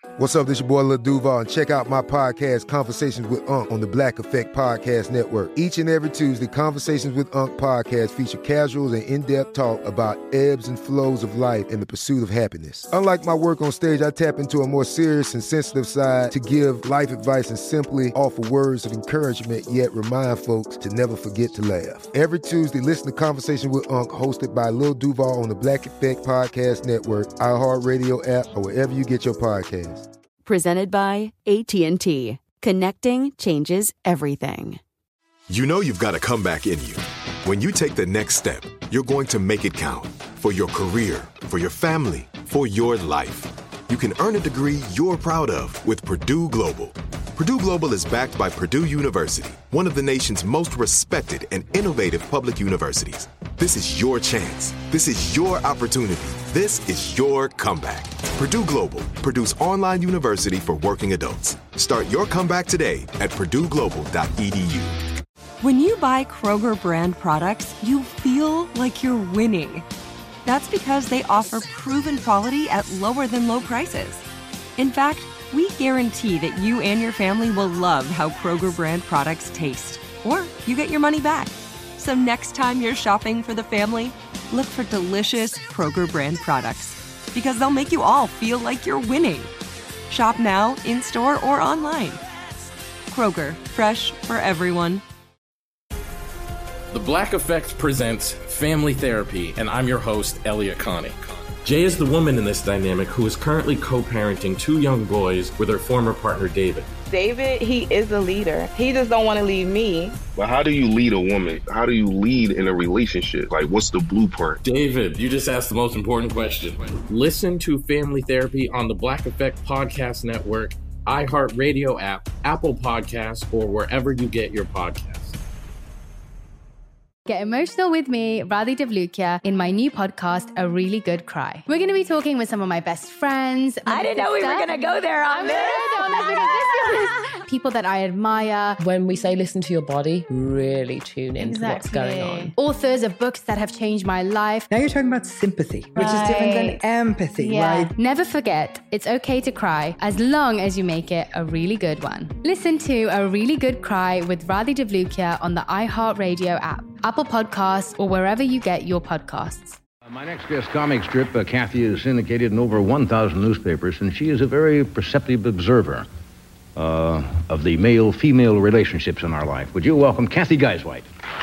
What's up, this your boy Lil Duval, and check out my podcast, Conversations with Unc, on the Black Effect Podcast Network. Each and every Tuesday, Conversations with Unc podcast feature casuals and in-depth talk about ebbs and flows of life and the pursuit of happiness. Unlike my work on stage, I tap into a more serious and sensitive side to give life advice and simply offer words of encouragement, yet remind folks to never forget to laugh. Every Tuesday, listen to Conversations with Unc, hosted by Lil Duval on the Black Effect Podcast Network, iHeartRadio app, or wherever you get your podcasts. Presented by AT&T. Connecting changes everything. You know you've got a comeback in you. When you take the next step, you're going to make it count. For your career, for your family, for your life. You can earn a degree you're proud of with Purdue Global. Purdue Global is backed by Purdue University, one of the nation's most respected and innovative public universities. This is your chance. This is your opportunity. This is your comeback. Purdue Global, Purdue's online university for working adults. Start your comeback today at purdueglobal.edu. When you buy Kroger brand products, you feel like you're winning. That's because they offer proven quality at lower than low prices. In fact, we guarantee that you and your family will love how Kroger brand products taste, or you get your money back. So next time you're shopping for the family, look for delicious Kroger brand products, because they'll make you all feel like you're winning. Shop now, in-store, or online. Kroger, fresh for everyone. The Black Effect presents Family Therapy, and I'm your host, Elliot Connie. Jay is the woman in this dynamic who is currently co-parenting 2 young boys with her former partner, David. David, he is a leader. He just don't want to leave me. But how do you lead a woman? How do you lead in a relationship? Like, what's the blueprint? David, you just asked the most important question. Listen to Family Therapy on the Black Effect Podcast Network, iHeartRadio app, Apple Podcasts, or wherever you get your podcasts. Get emotional with me, Radhi Devlukia, in my new podcast, A Really Good Cry. We're going to be talking with some of my best friends. I didn't know we were going to go there on this. People that I admire. When we say listen to your body, really tune into what's going on. Authors of books that have changed my life. Now you're talking about sympathy, which is different than empathy, right? Never forget, it's okay to cry as long as you make it a really good one. Listen to A Really Good Cry with Radhi Devlukia on the iHeartRadio app, Apple Podcasts, or wherever you get your podcasts. My next guest comic strip, Kathy, is syndicated in over 1,000 newspapers, and she is a very perceptive observer of the male-female relationships in our life. Would you welcome Kathy Geiswhite?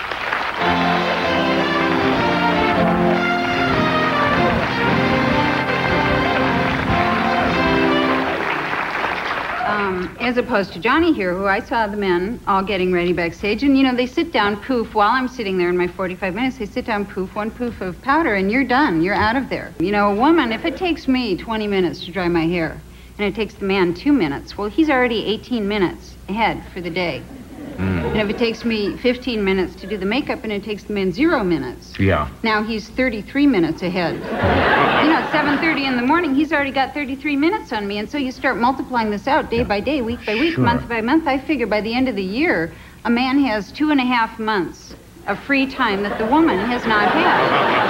As opposed to Johnny here, who I saw the men all getting ready backstage, and, you know, they sit down, poof, while I'm sitting there in my 45 minutes, they sit down, poof, 1 poof of powder, and you're done. You're out of there. You know, a woman, if it takes me 20 minutes to dry my hair, and it takes the man 2 minutes, well, he's already 18 minutes ahead for the day. And if it takes me 15 minutes to do the makeup and it takes the man 0 minutes, now he's 33 minutes ahead. You know, at 7:30 in the morning, he's already got 33 minutes on me. And so you start multiplying this out day by day, week by week, month by month. I figure by the end of the year, a man has 2.5 months of free time that the woman has not had.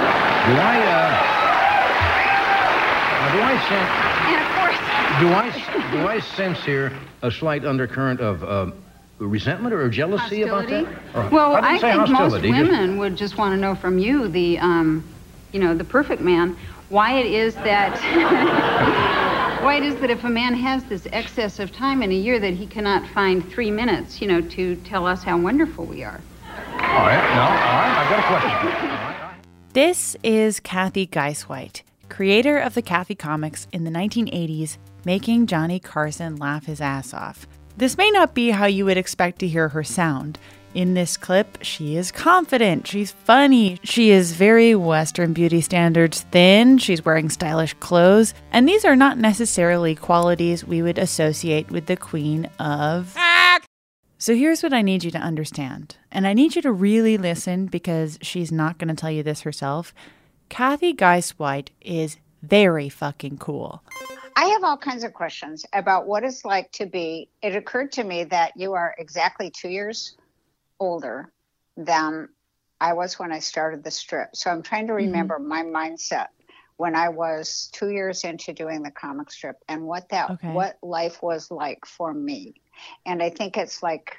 Do I sense here a slight undercurrent of resentment or jealousy hostility? about that? Well, I think most women would just want to know from you, the, you know, the perfect man, why it is that if a man has this excess of time in a year that he cannot find 3 minutes, you know, to tell us how wonderful we are. All right, I've got a question. All right. This is Kathy Geiswhite, creator of the Kathy comics in the 1980s, making Johnny Carson laugh his ass off. This may not be how you would expect to hear her sound. In this clip, she is confident, she's funny, she is very Western beauty standards thin, she's wearing stylish clothes, and these are not necessarily qualities we would associate with the queen of... So here's what I need you to understand, and I need you to really listen because she's not going to tell you this herself. Kathy Geiswhite is very fucking cool. I have all kinds of questions about what it's like to be. It occurred to me that you are exactly 2 years older than I was when I started the strip. So I'm trying to remember my mindset when I was 2 years into doing the comic strip and what life was like for me. And I think it's like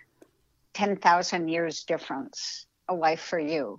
10,000 years difference, a life for you.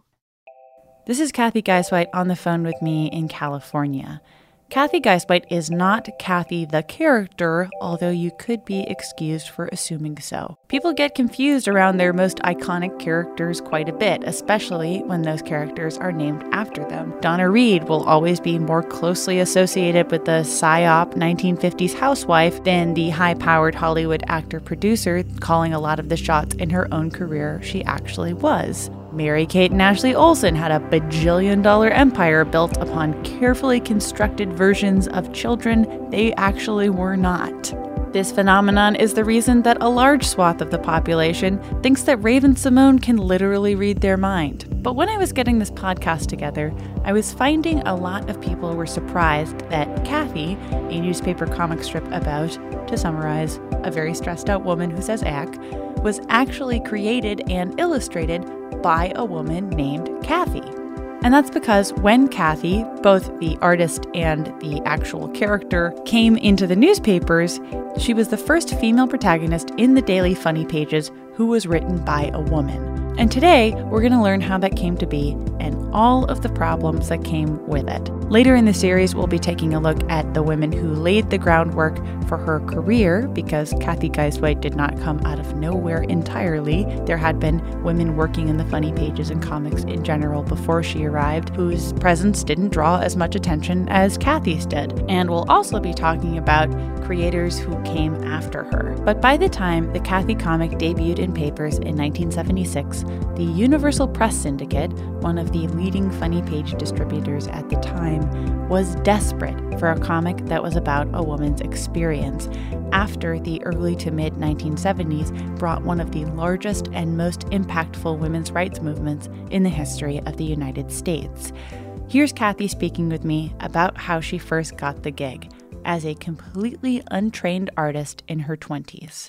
This is Kathy Guisewite on the phone with me in California. Kathy Guisewite is not Kathy the character, although you could be excused for assuming so. People get confused around their most iconic characters quite a bit, especially when those characters are named after them. Donna Reed will always be more closely associated with the psyop 1950s housewife than the high-powered Hollywood actor-producer calling a lot of the shots in her own career she actually was. Mary-Kate and Ashley Olsen had a bajillion-dollar empire built upon carefully constructed versions of children they actually were not. This phenomenon is the reason that a large swath of the population thinks that Raven-Symoné can literally read their mind. But when I was getting this podcast together, I was finding a lot of people were surprised that Kathy, a newspaper comic strip about, to summarize, a very stressed-out woman who says ack, was actually created and illustrated by a woman named Kathy. And that's because when Kathy, both the artist and the actual character, came into the newspapers, she was the first female protagonist in the daily funny pages who was written by a woman. And today, we're going to learn how that came to be and all of the problems that came with it. Later in the series, we'll be taking a look at the women who laid the groundwork for her career, because Kathy Guisewite did not come out of nowhere entirely. There had been women working in the funny pages and comics in general before she arrived, whose presence didn't draw as much attention as Kathy's did. And we'll also be talking about creators who came after her. But by the time the Kathy comic debuted in papers in 1976, the Universal Press Syndicate, one of the leading funny page distributors at the time, was desperate for a comic that was about a woman's experience after the early to mid 1970s brought one of the largest and most impactful women's rights movements in the history of the United States. Here's Kathy speaking with me about how she first got the gig as a completely untrained artist in her 20s.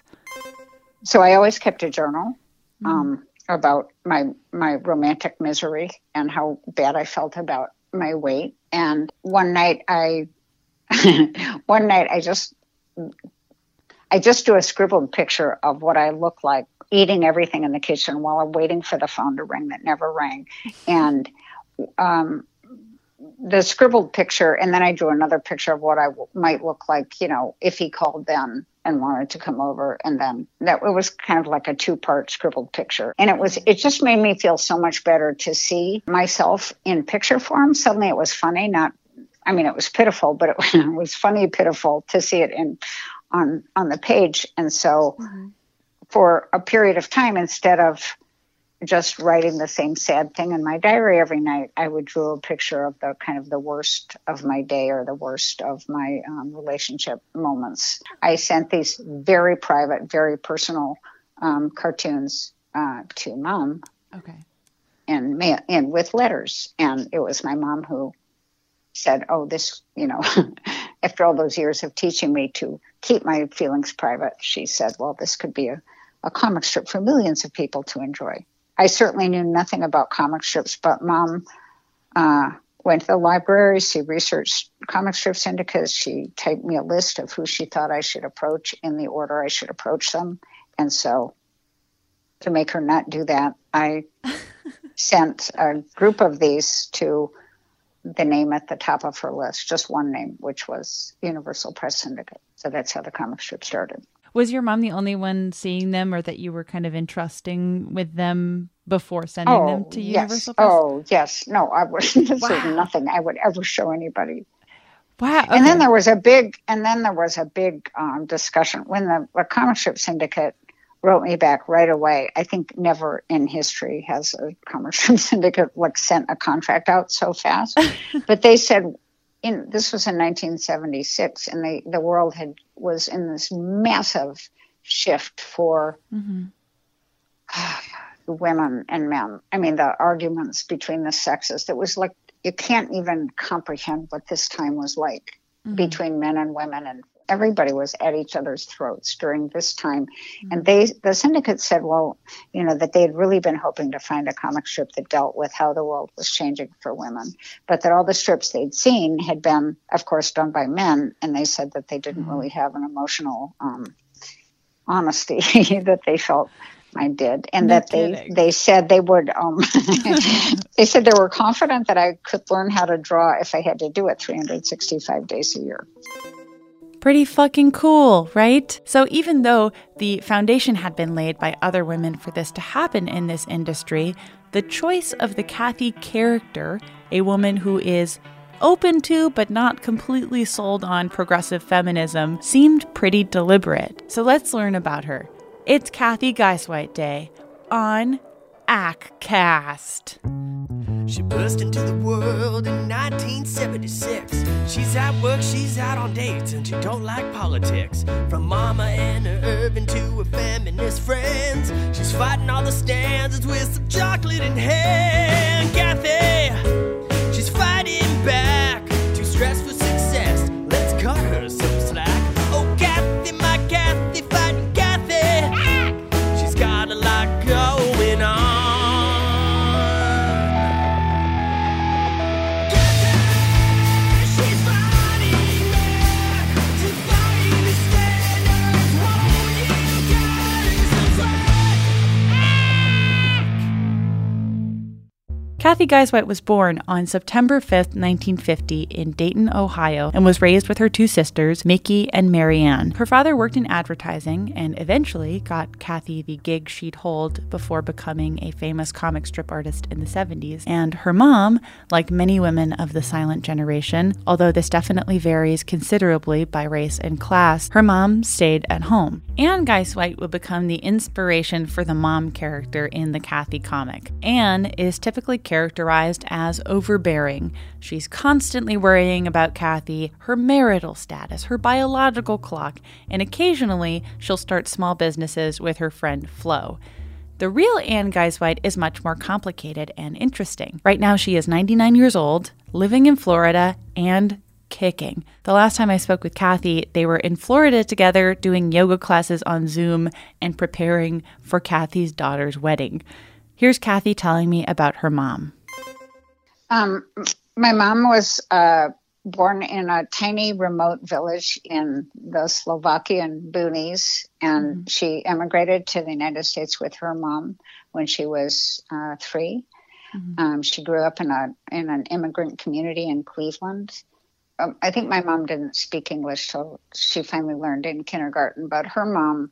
So I always kept a journal about my romantic misery and how bad I felt about my weight. And one night I just do a scribbled picture of what I look like eating everything in the kitchen while I'm waiting for the phone to ring that never rang. And the scribbled picture, and then I drew another picture of what I might look like, you know, if he called then and wanted to come over. And then it was kind of like a 2-part scribbled picture. And it just made me feel so much better to see myself in picture form. Suddenly it was funny, it was pitiful, but it was funny, pitiful to see it on the page. And so for a period of time, instead of just writing the same sad thing in my diary every night, I would draw a picture of the kind of the worst of my day or the worst of my relationship moments. I sent these very private, very personal cartoons to Mom. Okay. And with letters. And it was my mom who said, oh, this, after all those years of teaching me to keep my feelings private, she said, well, this could be a comic strip for millions of people to enjoy. I certainly knew nothing about comic strips, but Mom went to the library. She researched comic strip syndicates. She typed me a list of who she thought I should approach in the order I should approach them. And so to make her not do that, I sent a group of these to the name at the top of her list, just one name, which was Universal Press Syndicate. So that's how the comic strip started. Was your mom the only one seeing them, or that you were kind of entrusting with them before sending them to Universal Press? Oh, yes. No, I was. This is nothing I would ever show anybody. Wow. Okay. And then there was a big discussion when the comic strip syndicate wrote me back right away. I think never in history has a comic strip syndicate sent a contract out so fast. But they said, this was in 1976, and the world was in this massive shift for women and men. I mean, the arguments between the sexes, that was like, you can't even comprehend what this time was like between men and women. And everybody was at each other's throats during this time. And the syndicate said, well, that they had really been hoping to find a comic strip that dealt with how the world was changing for women, but that all the strips they'd seen had been, of course, done by men. And they said that they didn't really have an emotional honesty that they felt I did, and that they said they would. They said they were confident that I could learn how to draw if I had to do it 365 days a year. Pretty fucking cool, right? So even though the foundation had been laid by other women for this to happen in this industry, the choice of the Cathy character, a woman who is open to but not completely sold on progressive feminism, seemed pretty deliberate. So let's learn about her. It's Cathy Guisewite Day on ACCast. She burst into the world in 1976. She's at work, she's out on dates, and she don't like politics. From Mama and her Irvin to her feminist friends, she's fighting all the standards with some chocolate in hand. Cathy, she's fighting back, too stressed for success. Let's cut her some slack. Oh, Cathy, my Cathy, fighting Cathy. She's got a lot going on. Cathy Guisewite was born on September 5th, 1950 in Dayton, Ohio, and was raised with her two sisters, Mickey and Marianne. Her father worked in advertising and eventually got Cathy the gig she'd hold before becoming a famous comic strip artist in the 70s. And her mom, like many women of the silent generation, although this definitely varies considerably by race and class, her mom stayed at home. Anne Guisewite would become the inspiration for the mom character in the Cathy comic. Anne is typically characterized as overbearing. She's constantly worrying about Cathy, her marital status, her biological clock, and occasionally she'll start small businesses with her friend Flo. The real Anne Guisewite is much more complicated and interesting. Right now she is 99 years old, living in Florida, and kicking. The last time I spoke with Cathy, they were in Florida together doing yoga classes on Zoom and preparing for Cathy's daughter's wedding. Here's Cathy telling me about her mom. My mom was born in a tiny remote village in the Slovakian boonies, and she emigrated to the United States with her mom when she was 3. She grew up in an immigrant community in Cleveland. I think my mom didn't speak English till she finally learned in kindergarten, but her mom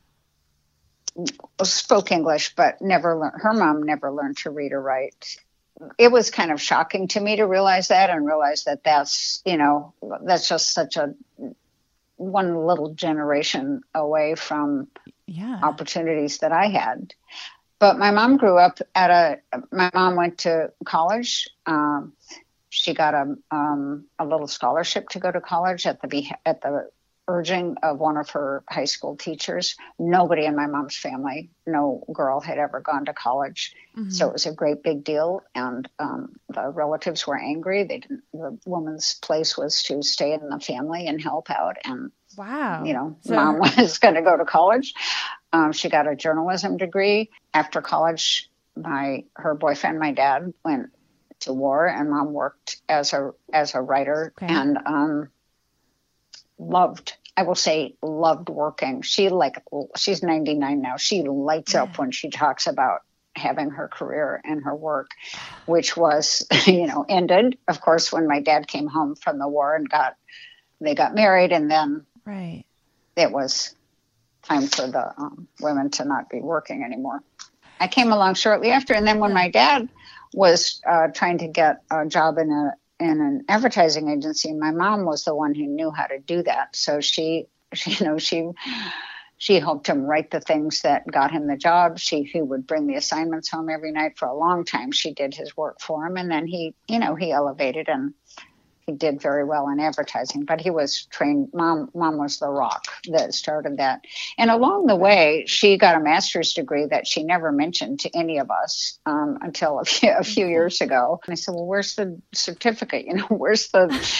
spoke English, but her mom never learned to read or write. It was kind of shocking to me to realize that, and realize that that's just such a one little generation away from opportunities that I had. But my mom grew up my mom went to college. She got a little scholarship to go to college at the urging of one of her high school teachers. Nobody in my mom's family, no girl had ever gone to college. So it was a great big deal. And the relatives were angry. The woman's place was to stay in the family and help out. And, mom was going to go to college. She got a journalism degree. After college, her boyfriend, my dad, went to war, and mom worked as a writer and loved working. She's 99 now. She lights up when she talks about having her career and her work, which was, ended, of course, when my dad came home from the war and they got married, and then it was time for the women to not be working anymore. I came along shortly after, and then when my dad was trying to get a job in an advertising agency, my mom was the one who knew how to do that. So she helped him write the things that got him the job. She would bring the assignments home every night for a long time. She did his work for him, and then he elevated, and he did very well in advertising, but he was trained. Mom was the rock that started that. And along the way, she got a master's degree that she never mentioned to any of us until a few years ago. And I said, well, where's the certificate? Where's the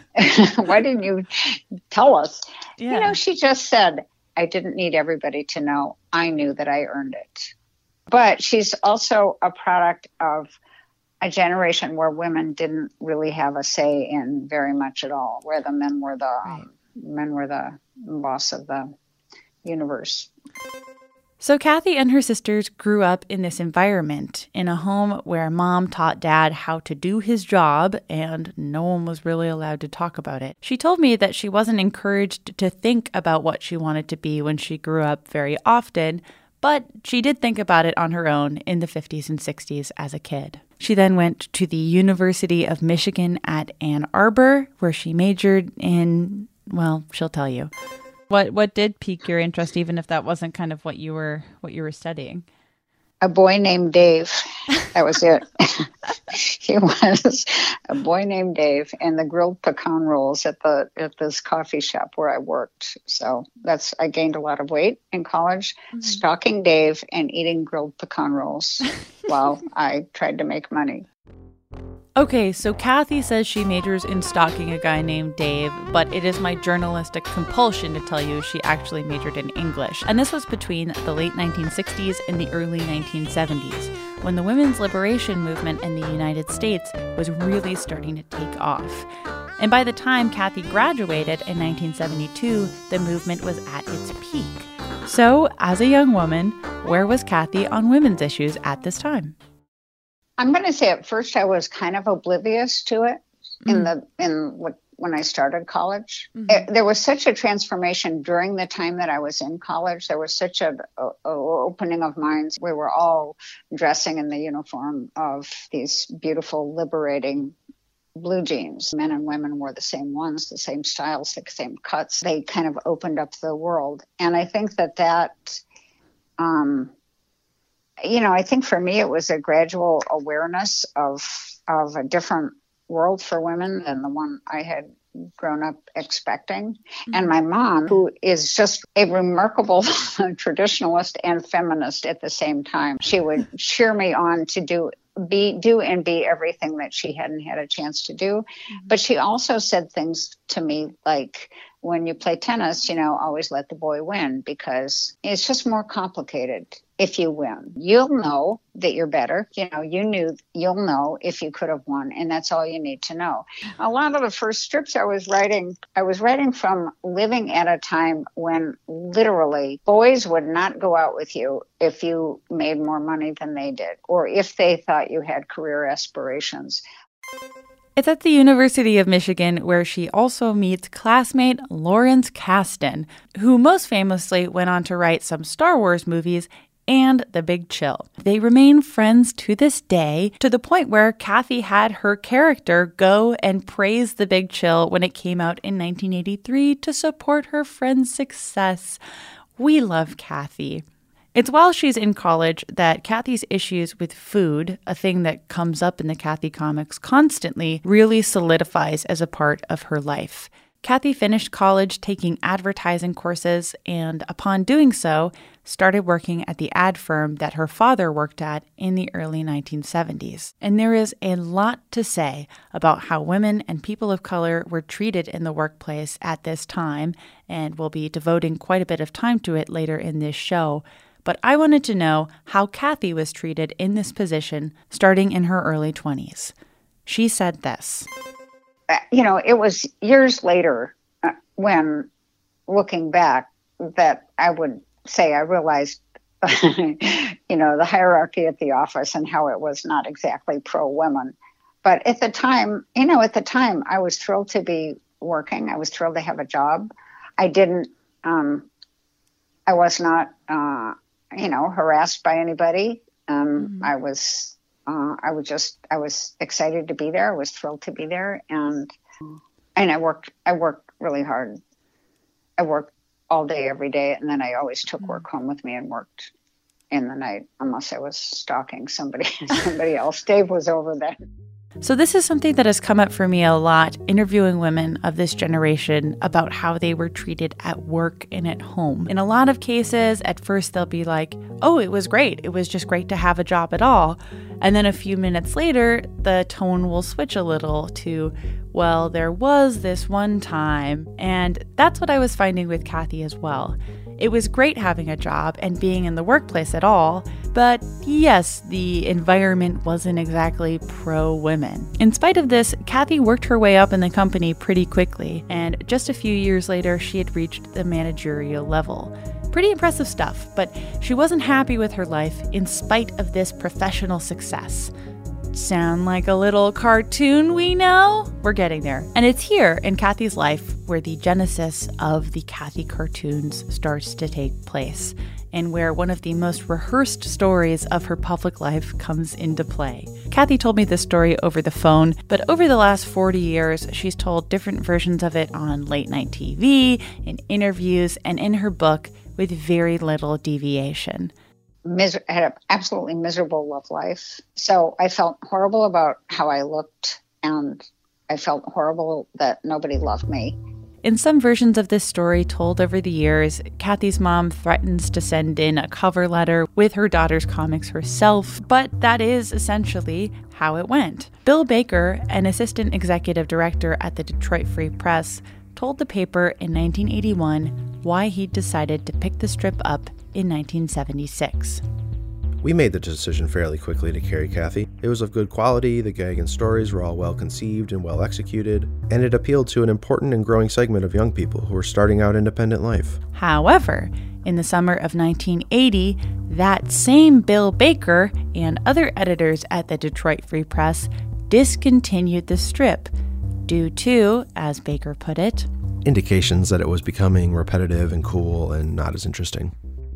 Why didn't you tell us? Yeah. You know, she just said, I didn't need everybody to know. I knew that I earned it. But she's also a product of a generation where women didn't really have a say in very much at all, where the men were the boss of the universe. So Kathy and her sisters grew up in this environment, in a home where mom taught dad how to do his job, and no one was really allowed to talk about it. She told me that she wasn't encouraged to think about what she wanted to be when she grew up very often, but she did think about it on her own in the 50s and 60s as a kid. She then went to the University of Michigan at Ann Arbor, where she majored in, well, she'll tell you. What did pique your interest, even if that wasn't kind of what you were studying? A boy named Dave. That was it. He was a boy named Dave, and the grilled pecan rolls at this coffee shop where I worked. So I gained a lot of weight in college, stalking Dave and eating grilled pecan rolls while I tried to make money. Okay, so Kathy says she majors in stalking a guy named Dave, but it is my journalistic compulsion to tell you she actually majored in English. And this was between the late 1960s and the early 1970s, when the women's liberation movement in the United States was really starting to take off. And by the time Kathy graduated in 1972, the movement was at its peak. So, as a young woman, where was Kathy on women's issues at this time? I'm going to say at first I was kind of oblivious to it when I started college. There was such a transformation during the time that I was in college. There was such a opening of minds. We were all dressing in the uniform of these beautiful, liberating blue jeans. Men and women wore the same ones, the same styles, the same cuts. They kind of opened up the world. And I think I think for me it was a gradual awareness of a different world for women than the one I had grown up expecting. And my mom, who is just a remarkable traditionalist and feminist at the same time, she would cheer me on to do everything that she hadn't had a chance to do. But she also said things to me like, when you play tennis, always let the boy win, because it's just more complicated if you win. You'll know that you're better. You'll know if you could have won, and that's all you need to know. A lot of the first strips I was writing from living at a time when literally boys would not go out with you if you made more money than they did, or if they thought you had career aspirations. It's at the University of Michigan where she also meets classmate Lawrence Kasdan, who most famously went on to write some Star Wars movies and The Big Chill. They remain friends to this day, to the point where Kathy had her character go and praise The Big Chill when it came out in 1983 to support her friend's success. We love Kathy. It's while she's in college that Kathy's issues with food, a thing that comes up in the Kathy comics constantly, really solidifies as a part of her life. Kathy finished college taking advertising courses, and upon doing so, started working at the ad firm that her father worked at in the early 1970s. And there is a lot to say about how women and people of color were treated in the workplace at this time, and we'll be devoting quite a bit of time to it later in this show. But I wanted to know how Kathy was treated in this position starting in her early 20s. She said this. It was years later when, looking back, that I would say I realized, the hierarchy at the office and how it was not exactly pro-women. But at the time, I was thrilled to be working. I was thrilled to have a job. I was not, harassed by anybody. I was excited to be there. I was thrilled to be there. And I worked really hard. I worked all day, every day. And then I always took work home with me and worked in the night, unless I was stalking somebody else. Dave was over there. So this is something that has come up for me a lot, interviewing women of this generation about how they were treated at work and at home. In a lot of cases, at first they'll be like, oh, it was great. It was just great to have a job at all. And then a few minutes later, the tone will switch a little to, Well, there was this one time, and that's what I was finding with Kathy as well. It was great having a job and being in the workplace at all, but yes, the environment wasn't exactly pro-women. In spite of this, Kathy worked her way up in the company pretty quickly, and just a few years later, she had reached the managerial level. Pretty impressive stuff, but she wasn't happy with her life in spite of this professional success. Sound like a little cartoon we know? We're getting there. And it's here in Kathy's life where the genesis of the Kathy cartoons starts to take place, and where one of the most rehearsed stories of her public life comes into play. Kathy told me this story over the phone, but over the last 40 years, she's told different versions of it on late-night TV, in interviews, and in her book with very little deviation. Had an absolutely miserable love life. So I felt horrible about how I looked, and I felt horrible that nobody loved me. In some versions of this story told over the years, Kathy's mom threatens to send in a cover letter with her daughter's comics herself, but that is essentially how it went. Bill Baker, an assistant executive director at the Detroit Free Press, told the paper in 1981 why he decided to pick the strip up in 1976. We made the decision fairly quickly to carry Kathy. It was of good quality, the gag and stories were all well conceived and well executed, and it appealed to an important and growing segment of young people who were starting out independent life. However, in the summer of 1980, that same Bill Baker and other editors at the Detroit Free Press discontinued the strip due to, as Baker put it, indications that it was becoming repetitive and cool and not as interesting.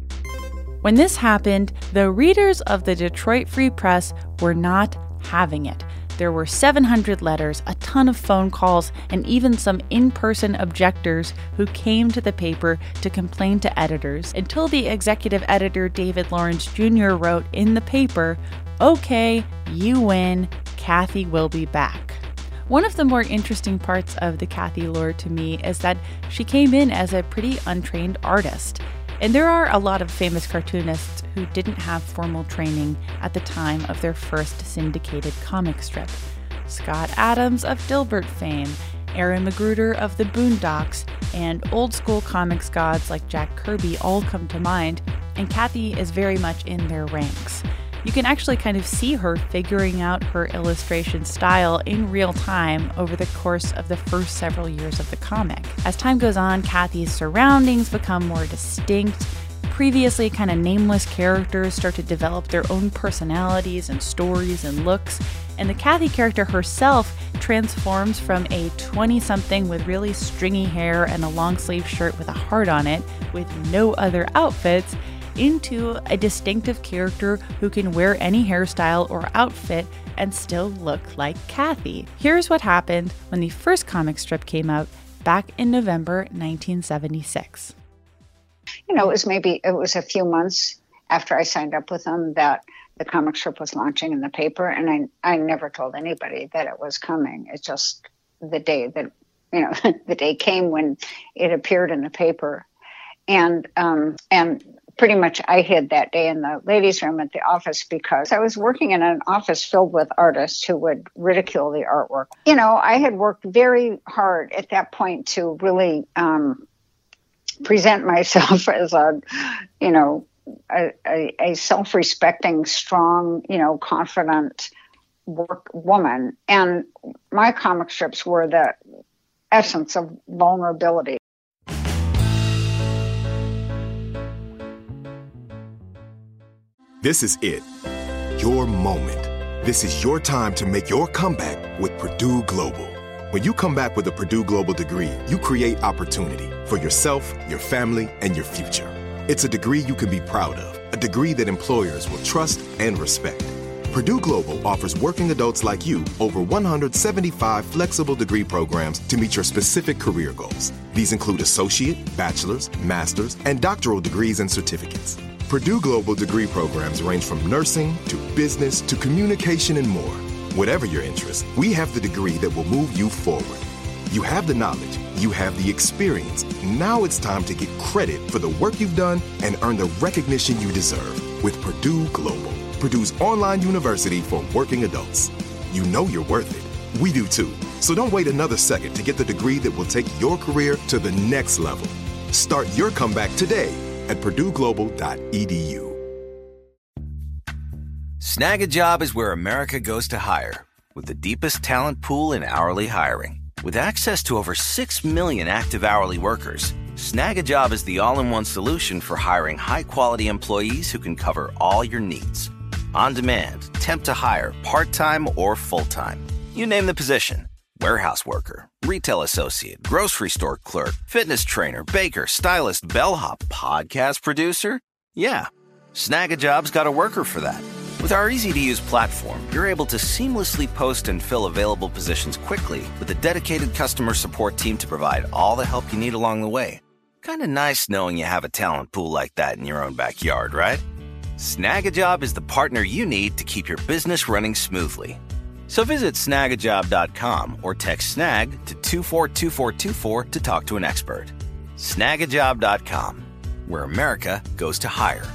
When this happened, the readers of the Detroit Free Press were not having it. There were 700 letters, a ton of phone calls, and even some in-person objectors who came to the paper to complain to editors, until the executive editor David Lawrence Jr. wrote in the paper, "Okay, you win, Kathy will be back." One of the more interesting parts of the Kathy lore to me is that she came in as a pretty untrained artist. And there are a lot of famous cartoonists who didn't have formal training at the time of their first syndicated comic strip. Scott Adams of Dilbert fame, Aaron McGruder of the Boondocks, and old school comics gods like Jack Kirby all come to mind, and Kathy is very much in their ranks. You can actually kind of see her figuring out her illustration style in real time over the course of the first several years of the comic. As time goes on, Kathy's surroundings become more distinct. Previously kind of nameless characters start to develop their own personalities and stories and looks, and the Kathy character herself transforms from a 20-something with really stringy hair and a long-sleeve shirt with a heart on it, with no other outfits, into a distinctive character who can wear any hairstyle or outfit and still look like Kathy. Here's what happened when the first comic strip came out back in November 1976. You know, it was a few months after I signed up with them that the comic strip was launching in the paper, and I never told anybody that it was coming. It's just the day that, the day came when it appeared in the paper. And pretty much I hid that day in the ladies' room at the office because I was working in an office filled with artists who would ridicule the artwork. I had worked very hard at that point to really present myself as a self-respecting, strong, confident woman. And my comic strips were the essence of vulnerability. This is it. Your moment. This is your time to make your comeback with Purdue Global. When you come back with a Purdue Global degree, you create opportunity for yourself, your family, and your future. It's a degree you can be proud of, a degree that employers will trust and respect. Purdue Global offers working adults like you over 175 flexible degree programs to meet your specific career goals. These include associate, bachelor's, master's, and doctoral degrees and certificates. Purdue Global degree programs range from nursing to business to communication and more. Whatever your interest, we have the degree that will move you forward. You have the knowledge, you have the experience. Now it's time to get credit for the work you've done and earn the recognition you deserve with Purdue Global, Purdue's online university for working adults. You know you're worth it. We do too. So don't wait another second to get the degree that will take your career to the next level. Start your comeback today at PurdueGlobal.edu. Snag a Job is where America goes to hire, with the deepest talent pool in hourly hiring. With access to over 6 million active hourly workers, Snag a Job is the all-in-one solution for hiring high-quality employees who can cover all your needs. On demand, temp to hire, part-time or full-time. You name the position. Warehouse worker, retail associate, grocery store clerk, fitness trainer, baker, stylist, bellhop, podcast producer. Yeah, Snag a Job's got a worker for that. With our easy-to-use platform, you're able to seamlessly post and fill available positions quickly with a dedicated customer support team to provide all the help you need along the way. Kind of nice knowing you have a talent pool like that in your own backyard, right? Snag a Job is the partner you need to keep your business running smoothly. So visit snagajob.com or text SNAG to 242424 to talk to an expert. Snagajob.com, where America goes to hire.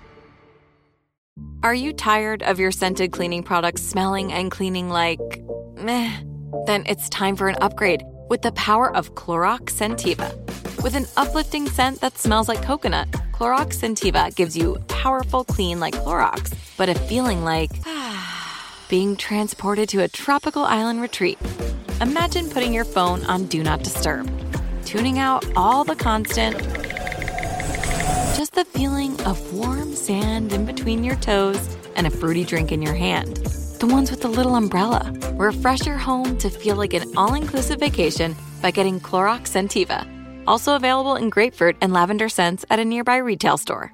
Are you tired of your scented cleaning products smelling and cleaning like meh? Then it's time for an upgrade with the power of Clorox Scentiva. With an uplifting scent that smells like coconut, Clorox Scentiva gives you powerful clean like Clorox, but a feeling like being transported to a tropical island retreat. Imagine putting your phone on Do Not Disturb, tuning out all the constant, just the feeling of warm sand in between your toes and a fruity drink in your hand. The ones with the little umbrella. Refresh your home to feel like an all-inclusive vacation by getting Clorox Scentiva. Also available in grapefruit and lavender scents at a nearby retail store.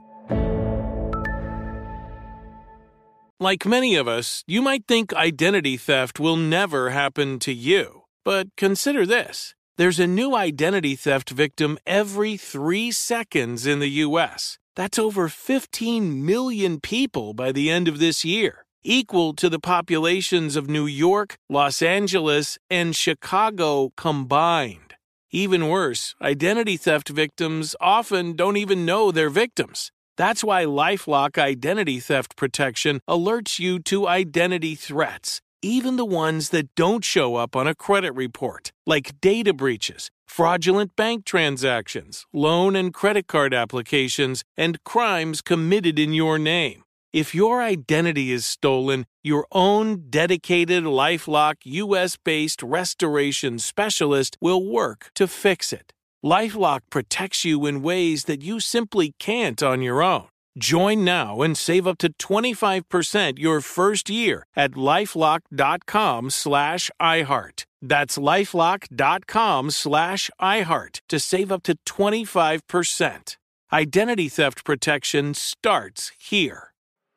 Like many of us, you might think identity theft will never happen to you. But consider this. There's a new identity theft victim every 3 seconds in the U.S. That's over 15 million people by the end of this year, equal to the populations of New York, Los Angeles, and Chicago combined. Even worse, identity theft victims often don't even know they're victims. That's why LifeLock Identity Theft Protection alerts you to identity threats, even the ones that don't show up on a credit report, like data breaches, fraudulent bank transactions, loan and credit card applications, and crimes committed in your name. If your identity is stolen, your own dedicated LifeLock U.S.-based restoration specialist will work to fix it. LifeLock protects you in ways that you simply can't on your own. Join now and save up to 25% your first year at LifeLock.com/iHeart. That's LifeLock.com/iHeart to save up to 25%. Identity theft protection starts here.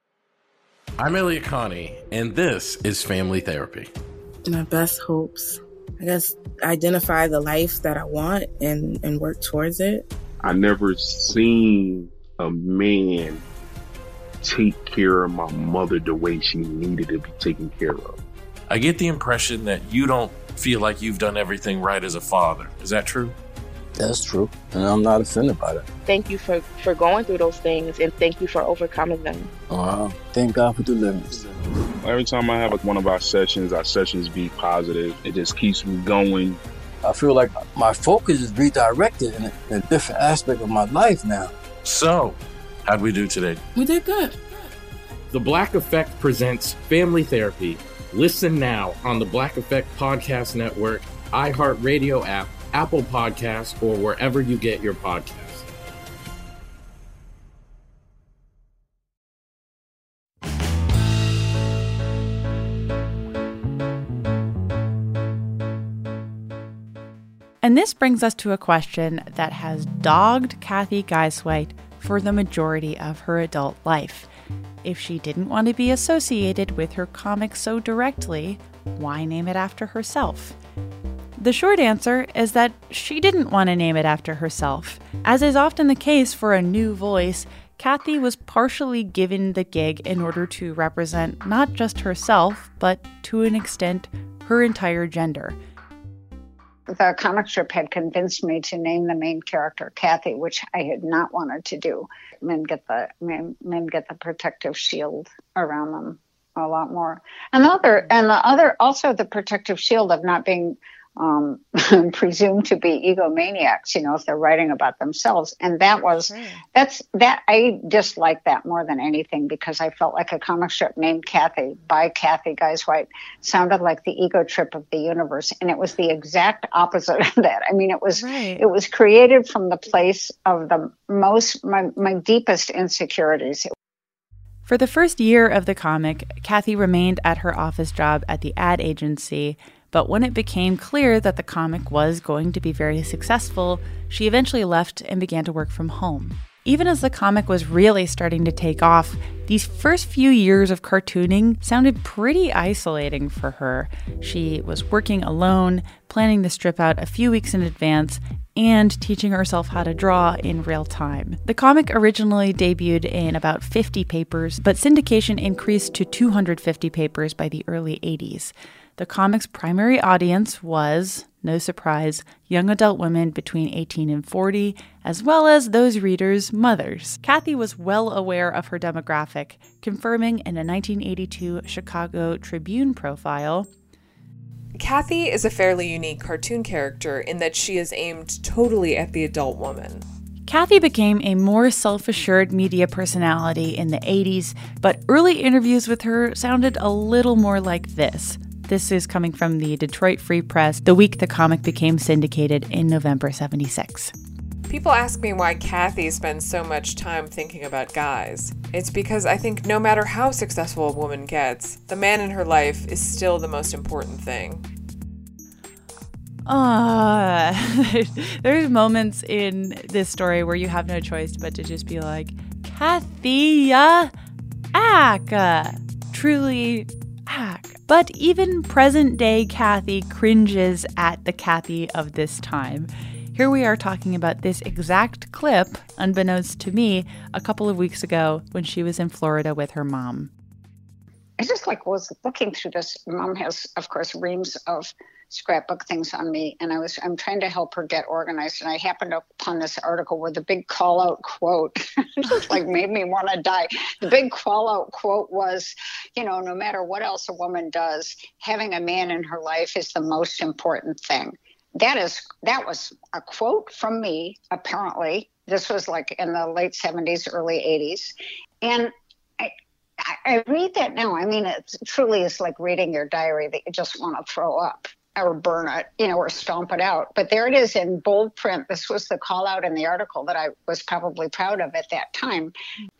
I'm Elliot Connie, and this is Family Therapy. My best hopes, I guess, identify the life that I want and work towards it. I never seen a man take care of my mother the way she needed to be taken care of. I get the impression that you don't feel like you've done everything right as a father. Is that true? That's true, and I'm not offended by that. Thank you for going through those things, and thank you for overcoming them. Wow. Thank God for deliverance. Every time I have one of our sessions be positive. It just keeps me going. I feel like my focus is redirected in a different aspect of my life now. So, how'd we do today? We did good. The Black Effect presents Family Therapy. Listen now on the Black Effect Podcast Network, iHeartRadio app, Apple Podcasts, or wherever you get your podcasts. And this brings us to a question that has dogged Kathy Geisweit for the majority of her adult life. If she didn't want to be associated with her comic so directly, why name it after herself? The short answer is that she didn't want to name it after herself. As is often the case for a new voice, Kathy was partially given the gig in order to represent not just herself, but to an extent, her entire gender. The comic strip had convinced me to name the main character Kathy, which I had not wanted to do. Men get the protective shield around them a lot more. And the other, also the protective shield of not being presumed to be egomaniacs, if they're writing about themselves. And I dislike that more than anything, because I felt like a comic strip named Kathy by Kathy Guisewite sounded like the ego trip of the universe. And it was the exact opposite of that. I mean, it was created from the place of my deepest insecurities. For the first year of the comic, Kathy remained at her office job at the ad agency, but when it became clear that the comic was going to be very successful, she eventually left and began to work from home. Even as the comic was really starting to take off, these first few years of cartooning sounded pretty isolating for her. She was working alone, planning the strip out a few weeks in advance, and teaching herself how to draw in real time. The comic originally debuted in about 50 papers, but syndication increased to 250 papers by the early 80s. The comic's primary audience was, no surprise, young adult women between 18 and 40, as well as those readers' mothers. Kathy was well aware of her demographic, confirming in a 1982 Chicago Tribune profile, Kathy is a fairly unique cartoon character in that she is aimed totally at the adult woman. Kathy became a more self-assured media personality in the 80s, but early interviews with her sounded a little more like this. This is coming from the Detroit Free Press the week the comic became syndicated in November '76. People ask me why Kathy spends so much time thinking about guys. It's because I think no matter how successful a woman gets, the man in her life is still the most important thing. There's moments in this story where you have no choice but to just be like, Kathy, truly ack. But even present-day Kathy cringes at the Kathy of this time. Here we are talking about this exact clip, unbeknownst to me, a couple of weeks ago when she was in Florida with her mom. I just was looking through this. Mom has, of course, reams of scrapbook things on me, and I'm trying to help her get organized, and I happened upon this article where the big call-out quote just made me want to die. The big call-out quote was, no matter what else a woman does, having a man in her life is the most important thing. That was a quote from me, apparently. This was in the late 70s, early 80s. And I read that now. I mean, it truly is like reading your diary that you just want to throw up or burn it, or stomp it out. But there it is in bold print. This was the call out in the article that I was probably proud of at that time.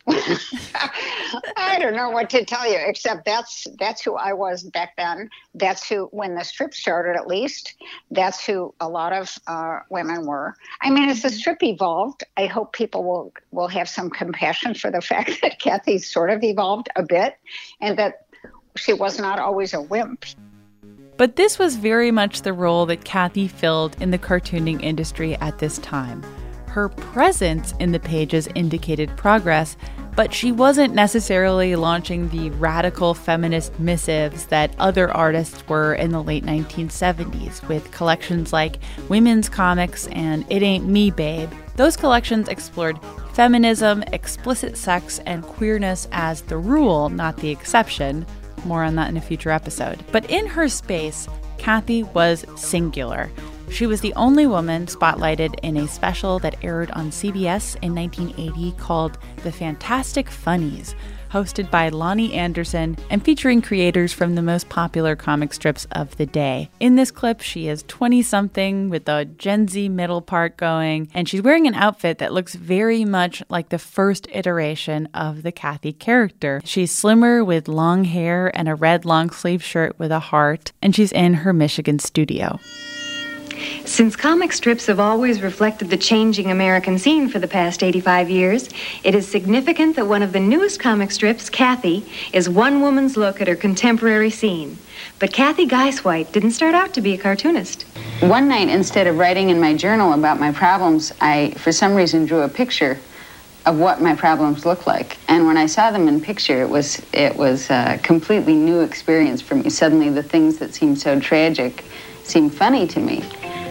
I don't know what to tell you, except that's who I was back then. That's who, when the strip started at least, that's who a lot of women were. I mean, as the strip evolved, I hope people will have some compassion for the fact that Kathy sort of evolved a bit and that she was not always a wimp. But this was very much the role that Kathy filled in the cartooning industry at this time. Her presence in the pages indicated progress, but she wasn't necessarily launching the radical feminist missives that other artists were in the late 1970s, with collections like Women's Comics and It Ain't Me, Babe. Those collections explored feminism, explicit sex, and queerness as the rule, not the exception. More on that in a future episode. But in her space, Kathy was singular. She was the only woman spotlighted in a special that aired on CBS in 1980 called The Fantastic Funnies, hosted by Lonnie Anderson and featuring creators from the most popular comic strips of the day. In this clip, she is 20-something with the Gen Z middle part going, and she's wearing an outfit that looks very much like the first iteration of the Kathy character. She's slimmer with long hair and a red long-sleeve shirt with a heart, and she's in her Michigan studio. Since comic strips have always reflected the changing American scene for the past 85 years, it is significant that one of the newest comic strips, Kathy, is one woman's look at her contemporary scene. But Kathy Guisewite didn't start out to be a cartoonist. One night, instead of writing in my journal about my problems, I, for some reason, drew a picture of what my problems looked like. And when I saw them in picture, it was a completely new experience for me. Suddenly, the things that seemed so tragic seemed funny to me.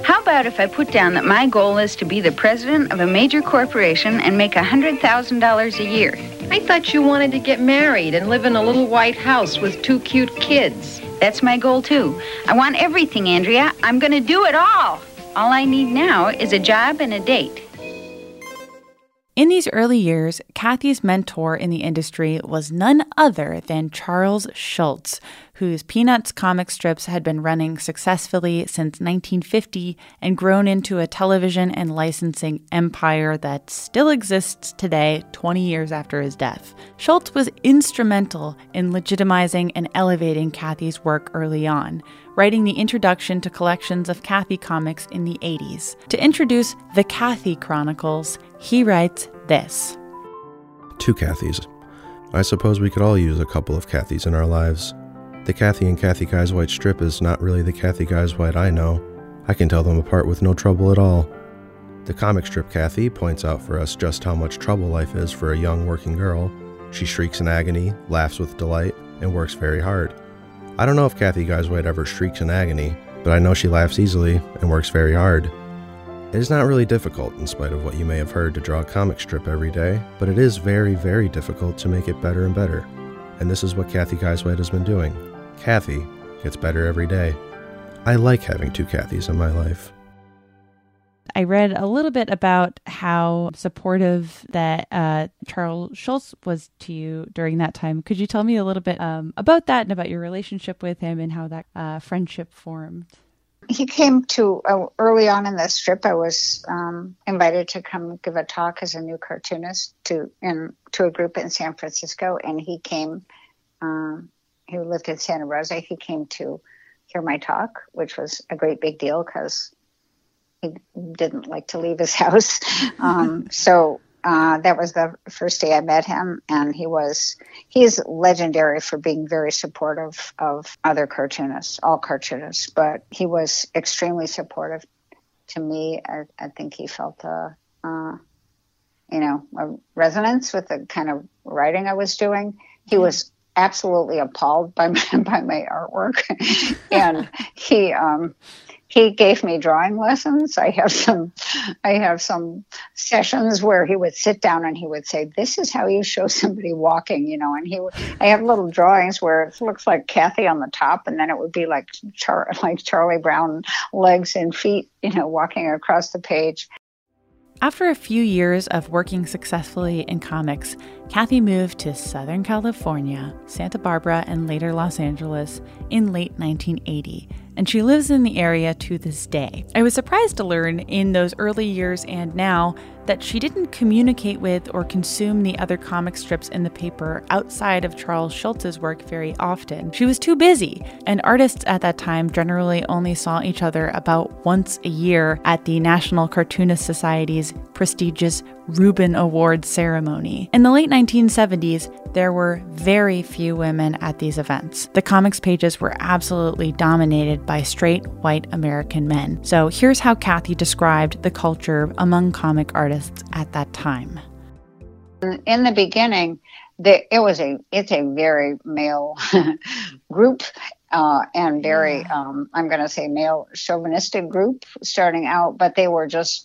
How about if I put down that my goal is to be the president of a major corporation and make $100,000 a year? I thought you wanted to get married and live in a little white house with 2 cute kids. That's my goal, too. I want everything, Andrea. I'm going to do it all. All I need now is a job and a date. In these early years, Kathy's mentor in the industry was none other than Charles Schulz, whose Peanuts comic strips had been running successfully since 1950 and grown into a television and licensing empire that still exists today, 20 years after his death. Schulz was instrumental in legitimizing and elevating Kathy's work early on, writing the introduction to collections of Kathy comics in the 80s. To introduce the Kathy Chronicles, he writes this. 2 Kathys. I suppose we could all use a couple of Kathys in our lives. The Kathy and Kathy Guyswhite strip is not really the Kathy Guyswhite I know. I can tell them apart with no trouble at all. The comic strip Kathy points out for us just how much trouble life is for a young working girl. She shrieks in agony, laughs with delight, and works very hard. I don't know if Kathy Guyswhite ever shrieks in agony, but I know she laughs easily and works very hard. It is not really difficult, in spite of what you may have heard, to draw a comic strip every day, but it is very, very difficult to make it better and better. And this is what Kathy Guyswhite has been doing. Kathy gets better every day. I like having 2 Kathys in my life. I read a little bit about how supportive that Charles Schulz was to you during that time. Could you tell me a little bit about that and about your relationship with him and how that friendship formed? He came to, early on in the strip, I was invited to come give a talk as a new cartoonist to a group in San Francisco, and he came, he lived in Santa Rosa. He came to hear my talk, which was a great big deal because he didn't like to leave his house. So that was the first day I met him, and he's legendary for being very supportive of other cartoonists, all cartoonists, but he was extremely supportive to me. I think he felt a resonance with the kind of writing I was doing. He was absolutely appalled by my artwork, and he gave me drawing lessons. I have some sessions where he would sit down and he would say, "This is how you show somebody walking," and I have little drawings where it looks like Kathy on the top, and then it would be like Charlie Brown legs and feet, walking across the page. After a few years of working successfully in comics, Kathy moved to Southern California, Santa Barbara, and later Los Angeles in late 1980, and she lives in the area to this day. I was surprised to learn in those early years and now that she didn't communicate with or consume the other comic strips in the paper outside of Charles Schulz's work very often. She was too busy, and artists at that time generally only saw each other about once a year at the National Cartoonist Society's prestigious Reuben Award ceremony. In the late 1970s, there were very few women at these events. The comics pages were absolutely dominated by straight white American men. So here's how Kathy described the culture among comic artists at that time. In the beginning, it's a very male group. And very, I'm going to say male chauvinistic group starting out, but they were just,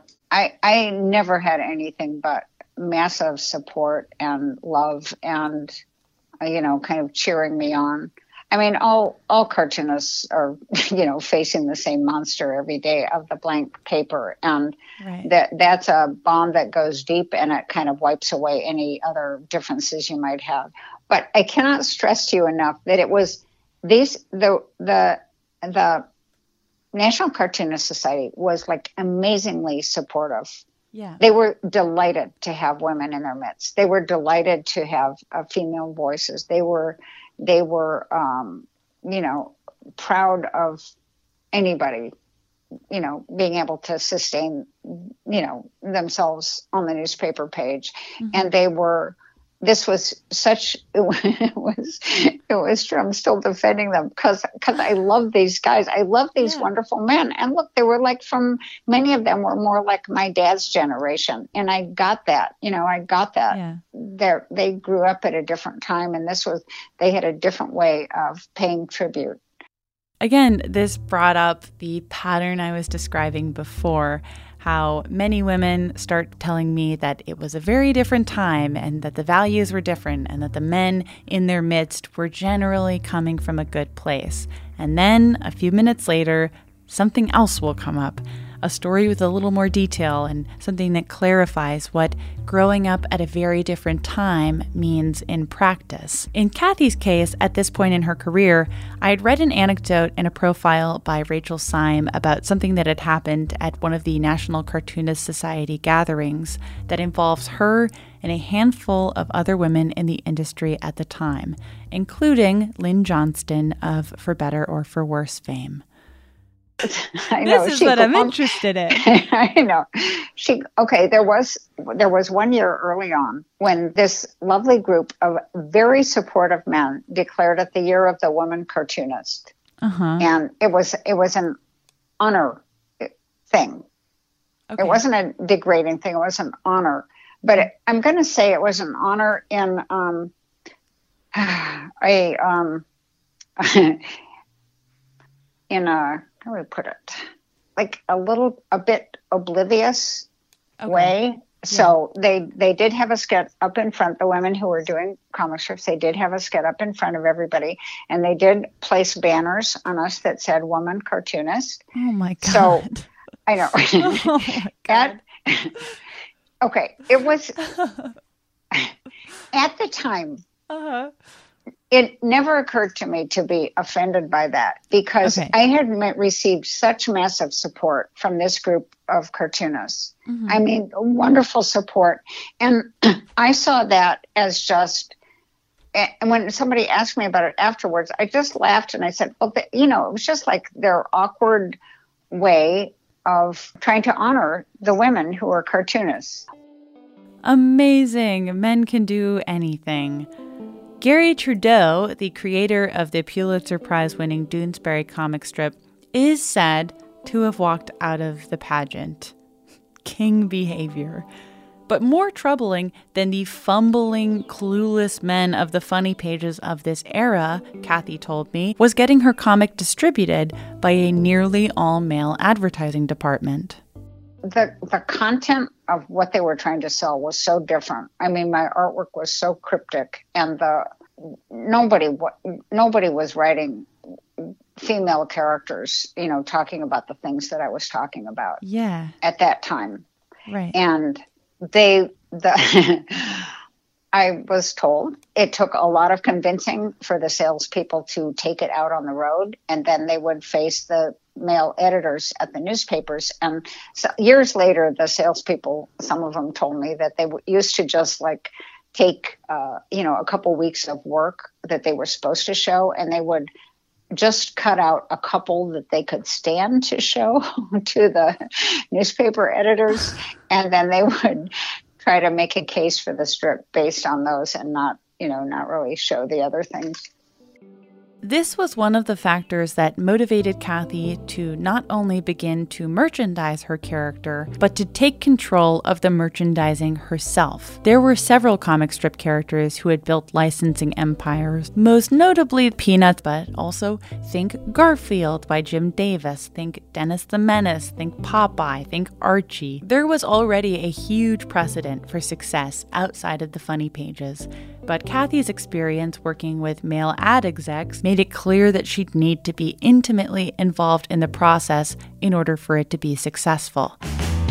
I never had anything but massive support and love and, kind of cheering me on. I mean, all cartoonists are, facing the same monster every day of the blank paper. And that's a bond that goes deep and it kind of wipes away any other differences you might have. But I cannot stress to you enough that it was the National Cartoonist Society was like amazingly supportive. Yeah. They were delighted to have women in their midst. They were delighted to have female voices. They were proud of anybody, being able to sustain, themselves on the newspaper page. Mm-hmm. And this was such, it was true. I'm still defending them because I love these guys. I love these wonderful men. And look, they were many of them were more like my dad's generation. And I got that, Yeah. They grew up at a different time, and they had a different way of paying tribute. Again, this brought up the pattern I was describing before, how many women start telling me that it was a very different time and that the values were different and that the men in their midst were generally coming from a good place. And then a few minutes later, something else will come up. A story with a little more detail and something that clarifies what growing up at a very different time means in practice. In Kathy's case, at this point in her career, I had read an anecdote in a profile by Rachel Syme about something that had happened at one of the National Cartoonist Society gatherings that involves her and a handful of other women in the industry at the time, including Lynn Johnston of For Better or For Worse fame. I know. This is what I'm interested in. I know. There was 1 year early on when this lovely group of very supportive men declared it the year of the woman cartoonist. And it was an honor thing. Okay. It wasn't a degrading thing. It was an honor. But I'm going to say it was an honor in how do I put it? Like a bit oblivious way. So they did have a sketch up in front, the women who were doing comic strips, they did have a sketch up in front of everybody, and they did place banners on us that said woman cartoonist. Oh my God. So I know. Oh my God. It was at the time. It never occurred to me to be offended by that because I had received such massive support from this group of cartoonists. I mean, wonderful support. And I saw that as just, and when somebody asked me about it afterwards, I just laughed and I said, well, it was just like their awkward way of trying to honor the women who are cartoonists. Amazing. Men can do anything. Gary Trudeau, the creator of the Pulitzer Prize-winning Doonesbury comic strip, is said to have walked out of the pageant. King behavior. But more troubling than the fumbling, clueless men of the funny pages of this era, Kathy told me, was getting her comic distributed by a nearly all-male advertising department. The content of what they were trying to sell was so different. I mean, my artwork was so cryptic, and nobody was writing female characters, talking about the things that I was talking about. Yeah. At that time. Right. And I was told it took a lot of convincing for the salespeople to take it out on the road, and then they would face the male editors at the newspapers. And so years later, the salespeople, some of them told me that they used to just take, a couple weeks of work that they were supposed to show, and they would just cut out a couple that they could stand to show to the newspaper editors. And then they would try to make a case for the strip based on those and not really show the other things. This was one of the factors that motivated Kathy to not only begin to merchandise her character, but to take control of the merchandising herself. There were several comic strip characters who had built licensing empires, most notably Peanuts, but also think Garfield by Jim Davis, think Dennis the Menace, think Popeye, think Archie. There was already a huge precedent for success outside of the funny pages. But Kathy's experience working with male ad execs made it clear that she'd need to be intimately involved in the process in order for it to be successful.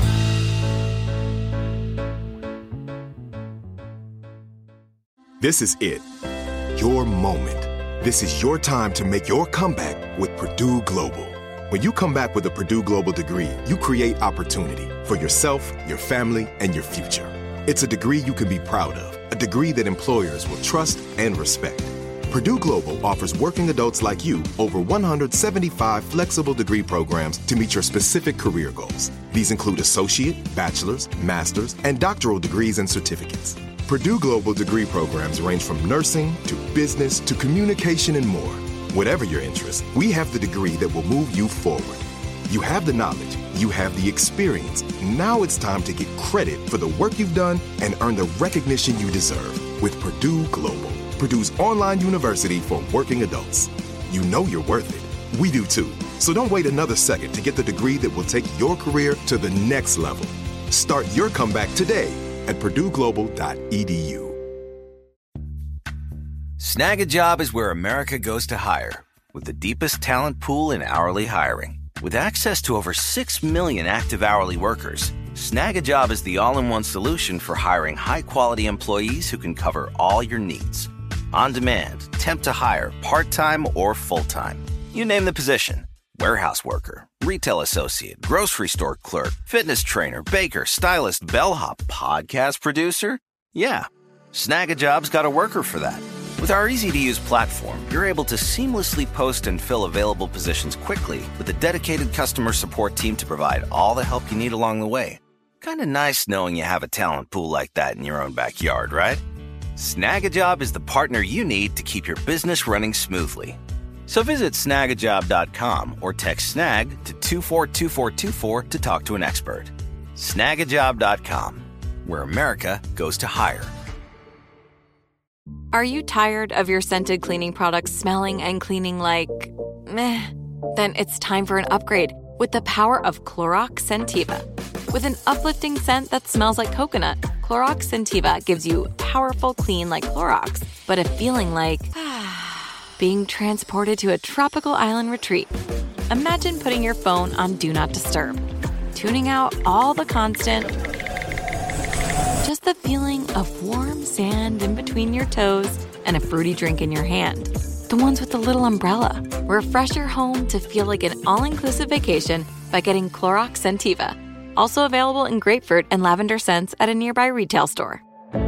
This is it. Your moment. This is your time to make your comeback with Purdue Global. When you come back with a Purdue Global degree, you create opportunity for yourself, your family, and your future. It's a degree you can be proud of, a degree that employers will trust and respect. Purdue Global offers working adults like you over 175 flexible degree programs to meet your specific career goals. These include associate, bachelor's, master's, and doctoral degrees and certificates. Purdue Global degree programs range from nursing to business to communication and more. Whatever your interest, we have the degree that will move you forward. You have the knowledge, you have the experience. Now it's time to get credit for the work you've done and earn the recognition you deserve with Purdue Global, Purdue's online university for working adults. You know you're worth it. We do too. So don't wait another second to get the degree that will take your career to the next level. Start your comeback today at purdueglobal.edu. Snag a Job is where America goes to hire, with the deepest talent pool in hourly hiring. With access to over 6 million active hourly workers, Snag a Job is the all-in-one solution for hiring high-quality employees who can cover all your needs. On demand, temp to hire, part-time or full-time. You name the position. Warehouse worker, retail associate, grocery store clerk, fitness trainer, baker, stylist, bellhop, podcast producer. Yeah, Snag a Job's got a worker for that. With our easy-to-use platform, you're able to seamlessly post and fill available positions quickly with a dedicated customer support team to provide all the help you need along the way. Kind of nice knowing you have a talent pool like that in your own backyard, right? Snag a Job is the partner you need to keep your business running smoothly. So visit snagajob.com or text snag to 242424 to talk to an expert. Snagajob.com, where America goes to hire. Are you tired of your scented cleaning products smelling and cleaning like meh? Then it's time for an upgrade with the power of Clorox Scentiva. With an uplifting scent that smells like coconut, Clorox Scentiva gives you powerful clean like Clorox, but a feeling like being transported to a tropical island retreat. Imagine putting your phone on Do Not Disturb, tuning out all the constant, just the feeling of warm sand in between your toes and a fruity drink in your hand. The ones with the little umbrella. Refresh your home to feel like an all-inclusive vacation by getting Clorox Scentiva. Also available in grapefruit and lavender scents at a nearby retail store.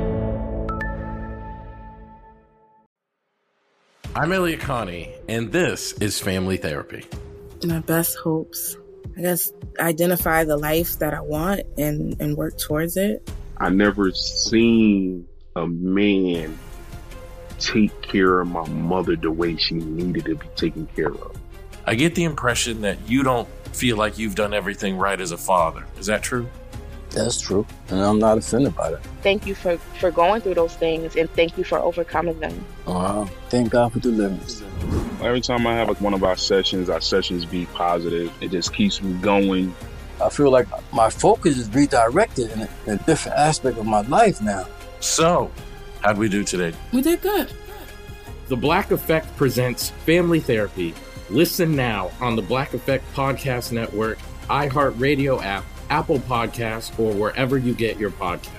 I'm Elliot Connie, and this is Family Therapy. My best hopes, I guess, identify the life that I want and work towards it. I never seen a man take care of my mother the way she needed to be taken care of. I get the impression that you don't feel like you've done everything right as a father. Is that true? That's true, and I'm not offended by that. Thank you for going through those things, and thank you for overcoming them. Wow. Thank God for deliverance. Every time I have one of our sessions be positive. It just keeps me going. I feel like my focus is redirected in a different aspect of my life now. So, how'd we do today? We did good. The Black Effect presents Family Therapy. Listen now on the Black Effect Podcast Network, iHeartRadio app, Apple Podcasts, or wherever you get your podcasts.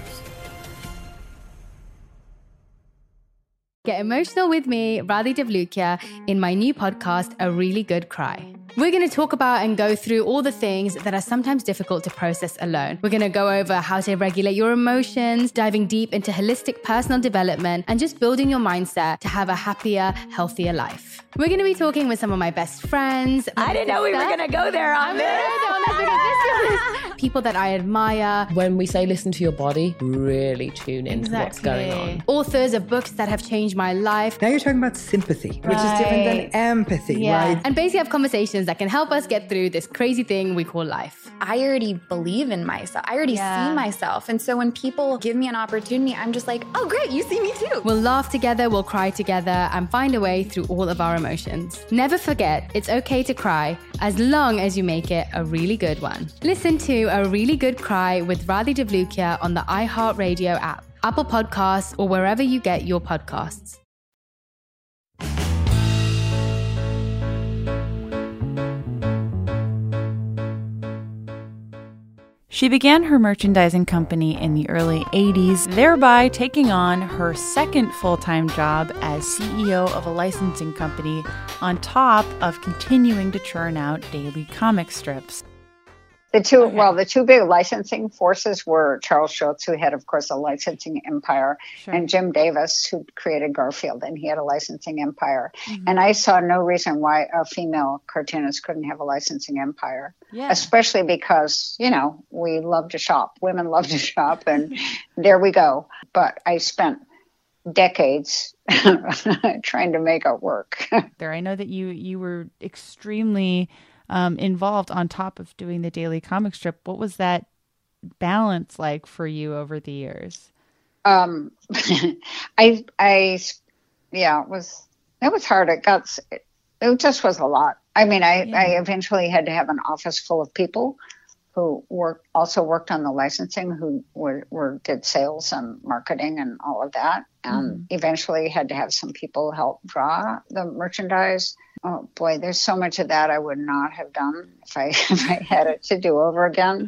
Get emotional with me, Radhi Devlukia, in my new podcast, A Really Good Cry. We're going to talk about and go through all the things that are sometimes difficult to process alone. We're going to go over how to regulate your emotions, diving deep into holistic personal development, and just building your mindset to have a happier, healthier life. We're going to be talking with some of my best friends. I didn't know we were going to go there on this. People that I admire. When we say listen to your body, really tune into what's going on. Authors of books that have changed my life. Now you're talking about sympathy, which is different than empathy, right? And basically have conversations that can help us get through this crazy thing we call life. I already believe in myself. I already see myself. And so when people give me an opportunity, I'm just like, oh, great, you see me too. We'll laugh together, we'll cry together, and find a way through all of our emotions. Never forget, it's okay to cry, as long as you make it a really good one. Listen to A Really Good Cry with Radhi Devlukia on the iHeartRadio app, Apple Podcasts, or wherever you get your podcasts. She began her merchandising company in the early 80s, thereby taking on her second full-time job as CEO of a licensing company, on top of continuing to churn out daily comic strips. The two big licensing forces were Charles Schulz, who had, of course, a licensing empire, and Jim Davis, who created Garfield, and he had a licensing empire. Mm-hmm. And I saw no reason why a female cartoonist couldn't have a licensing empire, especially because, we love to shop. Women love to shop, and there we go. But I spent decades trying to make it work. I know that you were extremely involved on top of doing the daily comic strip. What was that balance like for you over the years? It was hard. It just was a lot. I mean, I eventually had to have an office full of people who also worked on the licensing, who did sales and marketing and all of that. And eventually had to have some people help draw the merchandise. Oh boy, there's so much of that I would not have done if I had it to do over again.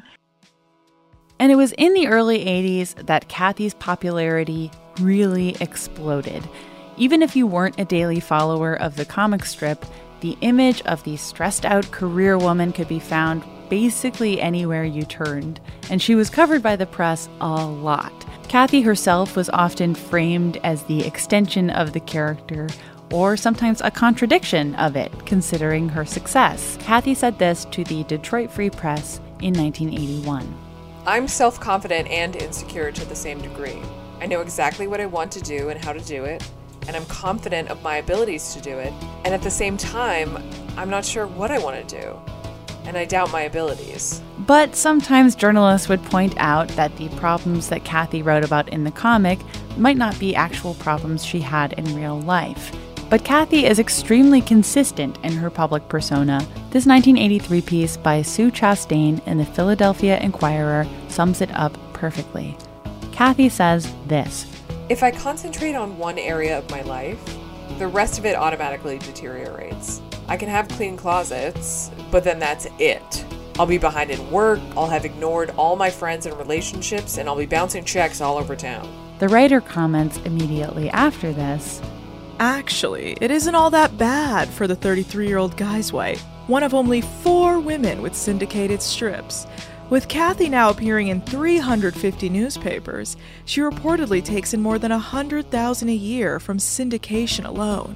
And it was in the early 80s that Cathy's popularity really exploded. Even if you weren't a daily follower of the comic strip, the image of the stressed-out career woman could be found basically anywhere you turned, and she was covered by the press a lot. Cathy herself was often framed as the extension of the character, or sometimes a contradiction of it, considering her success. Cathy said this to the Detroit Free Press in 1981. I'm self-confident and insecure to the same degree. I know exactly what I want to do and how to do it, and I'm confident of my abilities to do it, and at the same time, I'm not sure what I want to do, and I doubt my abilities. But sometimes journalists would point out that the problems that Cathy wrote about in the comic might not be actual problems she had in real life. But Cathy is extremely consistent in her public persona. This 1983 piece by Sue Chastain in the Philadelphia Inquirer sums it up perfectly. Cathy says this: If I concentrate on one area of my life, the rest of it automatically deteriorates. I can have clean closets, but then that's it. I'll be behind in work, I'll have ignored all my friends and relationships, and I'll be bouncing checks all over town. The writer comments immediately after this: Actually, it isn't all that bad for the 33-year-old Guyswhite, one of only 4 women with syndicated strips. With Cathy now appearing in 350 newspapers, she reportedly takes in more than $100,000 a year from syndication alone.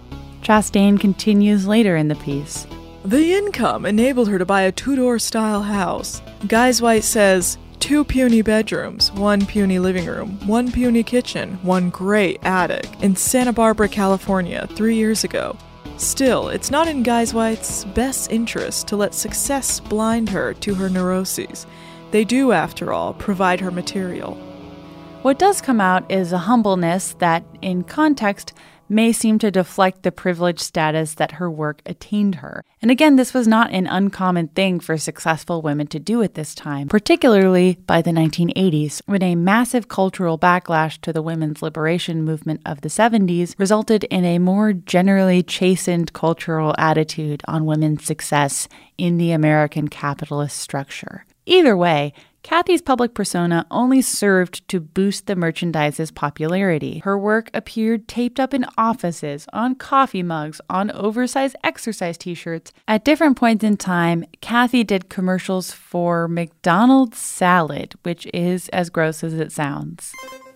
Chastain continues later in the piece. The income enabled her to buy a two-door style house. Guyswhite says, 2 puny bedrooms, 1 puny living room, 1 puny kitchen, 1 great attic in Santa Barbara, California 3 years ago. Still, it's not in Guyswhite's best interest to let success blind her to her neuroses. They do, after all, provide her material. What does come out is a humbleness that, in context, may seem to deflect the privileged status that her work attained her. And again, this was not an uncommon thing for successful women to do at this time, particularly by the 1980s, when a massive cultural backlash to the women's liberation movement of the 70s resulted in a more generally chastened cultural attitude on women's success in the American capitalist structure. Either way, Cathy's public persona only served to boost the merchandise's popularity. Her work appeared taped up in offices, on coffee mugs, on oversized exercise t-shirts. At different points in time, Cathy did commercials for McDonald's salad, which is as gross as it sounds.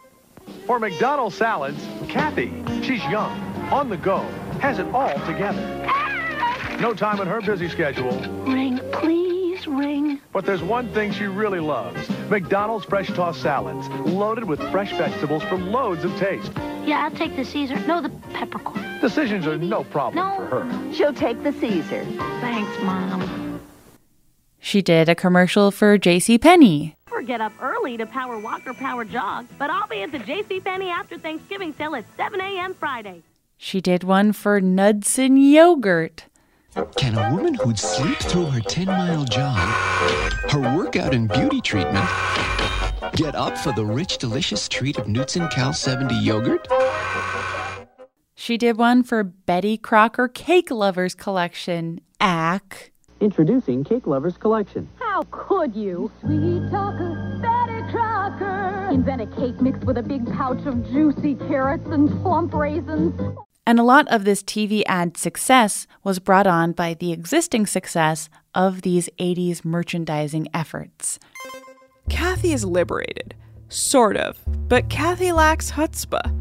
For McDonald's salads, Cathy. She's young, on the go, has it all together. No time in her busy schedule. Ring, please. Ring. But there's one thing she really loves. McDonald's fresh tossed salads, loaded with fresh vegetables for loads of taste. Yeah, I'll take the Caesar. No, the peppercorn. Decisions are no problem for her. She'll take the Caesar. Thanks, Mom. She did a commercial for JCPenney. Get up early to power walk or power jog, but I'll be at the JCPenney after Thanksgiving sale at 7 a.m. Friday. She did one for Knudsen Yogurt. Can a woman who'd sleep through her 10-mile jog, her workout and beauty treatment, get up for the rich, delicious treat of Knudsen Cal 70 yogurt? She did one for Betty Crocker Cake Lovers Collection, ACK. Introducing Cake Lovers Collection. How could you? Sweet talker, Betty Crocker. Invent a cake mixed with a big pouch of juicy carrots and plump raisins. And a lot of this TV ad success was brought on by the existing success of these 80s merchandising efforts. Cathy is liberated. Sort of. But Cathy lacks chutzpah.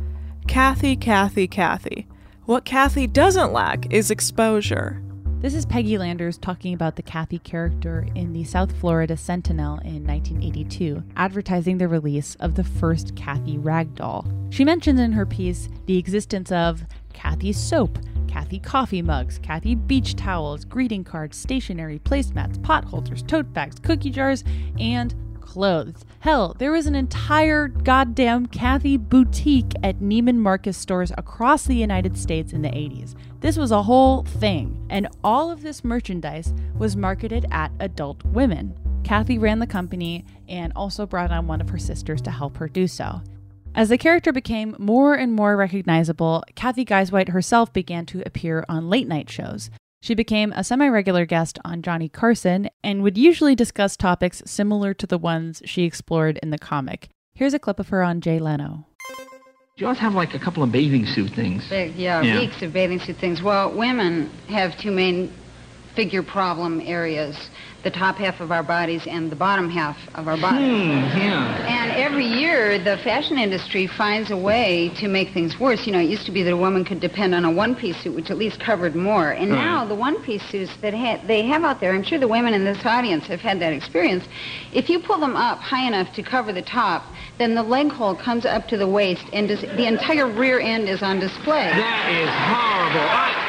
Cathy. What Cathy doesn't lack is exposure. This is Peggy Landers talking about the Cathy character in the South Florida Sentinel in 1982, advertising the release of the first Cathy ragdoll. She mentions in her piece the existence of Cathy soap, Cathy coffee mugs, Cathy beach towels, greeting cards, stationery, placemats, pot holders, tote bags, cookie jars, and clothes. Hell, there was an entire goddamn Kathy boutique at Neiman Marcus stores across the United States in the 80s. This was a whole thing, and all of this merchandise was marketed at adult women. Kathy ran the company and also brought on one of her sisters to help her do so. As the character became more and more recognizable, Kathy Guisewite herself began to appear on late-night shows. She became a semi-regular guest on Johnny Carson and would usually discuss topics similar to the ones she explored in the comic. Here's a clip of her on Jay Leno. You always have like a couple of bathing suit things. Weeks of bathing suit things. Well, women have two main figure problem areas: the top half of our bodies and the bottom half of our bodies. And every year, the fashion industry finds a way to make things worse. You know, it used to be that a woman could depend on a one-piece suit, which at least covered more. And now the one-piece suits that they have out there, I'm sure the women in this audience have had that experience. If you pull them up high enough to cover the top, then the leg hole comes up to the waist, and the entire rear end is on display. That is horrible.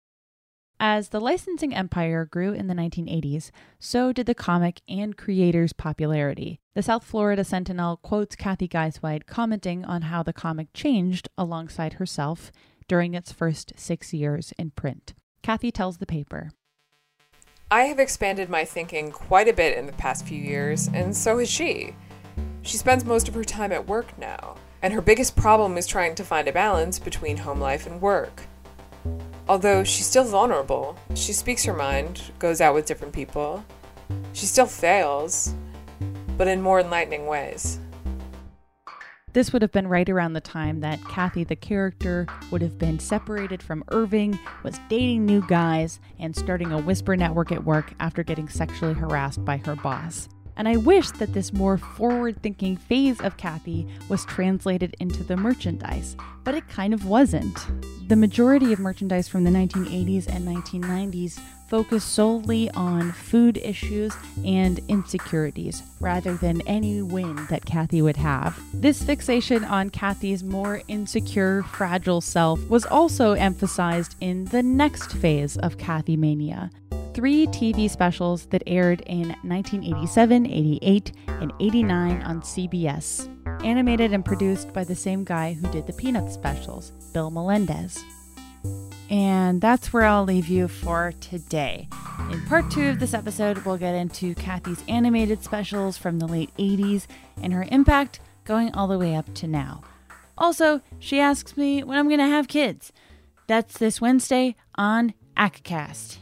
As the licensing empire grew in the 1980s, so did the comic and creator's popularity. The South Florida Sentinel quotes Kathy Guisewite commenting on how the comic changed alongside herself during its first 6 years in print. Kathy tells the paper, I have expanded my thinking quite a bit in the past few years, and so has she. She spends most of her time at work now, and her biggest problem is trying to find a balance between home life and work. Although she's still vulnerable, she speaks her mind, goes out with different people. She still fails, but in more enlightening ways. This would have been right around the time that Kathy, the character, would have been separated from Irving, was dating new guys, and starting a whisper network at work after getting sexually harassed by her boss. And I wish that this more forward-thinking phase of Kathy was translated into the merchandise, but it kind of wasn't. The majority of merchandise from the 1980s and 1990s focused solely on food issues and insecurities, rather than any win that Kathy would have. This fixation on Kathy's more insecure, fragile self was also emphasized in the next phase of Kathy Mania. 3 TV specials that aired in 1987, 88, and 89 on CBS. Animated and produced by the same guy who did the Peanuts specials, Bill Melendez. And that's where I'll leave you for today. In part 2 of this episode, we'll get into Kathy's animated specials from the late 80s and her impact going all the way up to now. Also, she asks me when I'm going to have kids. That's this Wednesday on ACCAST.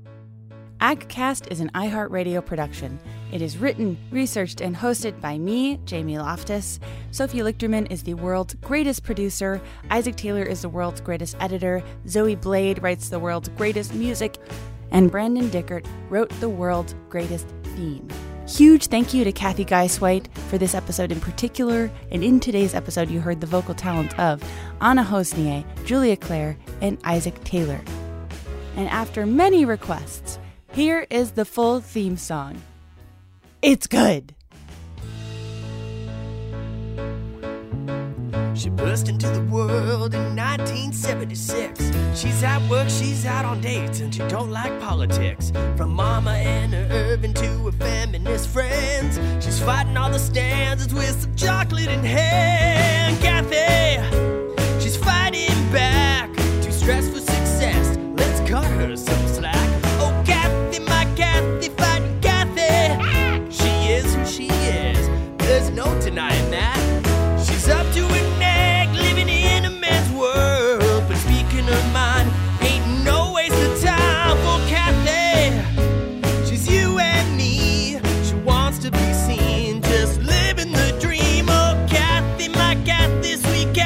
ACCAST is an iHeartRadio production. It is written, researched, and hosted by me, Jamie Loftus. Sophie Lichterman is the world's greatest producer. Isaac Taylor is the world's greatest editor. Zoe Blade writes the world's greatest music. And Brandon Dickert wrote the world's greatest theme. Huge thank you to Kathy Guisewite for this episode in particular. And in today's episode, you heard the vocal talents of Anna Hosnier, Julia Clare, and Isaac Taylor. And after many requests, here is the full theme song. It's good. She burst into the world in 1976. She's at work, she's out on dates, and she don't like politics. From Mama Anna Irvin to her feminist friends, she's fighting all the standards with some chocolate in hand. Kathy, she's fighting back, too stressed for success. Let's cut her some slack. Oh, Kathy, my Kathy, fighting Kathy. She is who she is, there's no denying that. She's up to her neck, living in a man's world, but speaking her mind ain't no waste of time for Kathy. She's you and me, she wants to be seen, just living the dream. Oh, Kathy, my Kathy, sweet